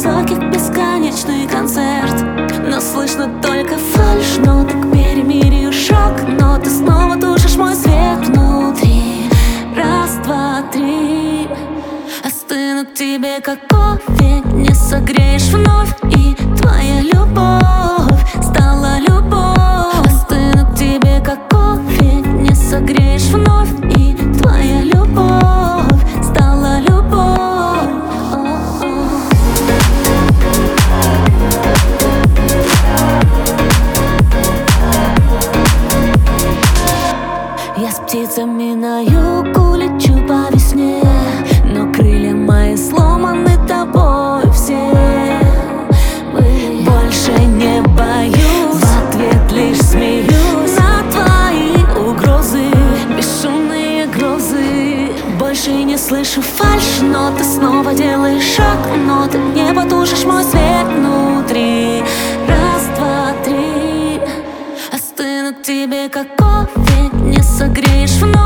высоких бесконечный концерт. Но слышно только фальшь ноток, к перемирию шок. Но ты снова тушишь мой свет внутри. Раз, два, три. Остынуть тебе, как кофе, не согреешь вновь. И твоя любовь стала любовь. Остынуть тебе, как кофе, не согреешь вновь. И твоя любовь стала любовь. Я с птицами на юг улечу по весне, но крылья мои сломаны тобой все. Больше не боюсь, в ответ лишь смеюсь на твои угрозы, бесшумные грозы. Больше не слышу фальшь, но ты снова делаешь шаг. Но ты не потушишь мой свет внутри. Раз, два, три. Остынуть тебе, как кофе, не согреешь вновь.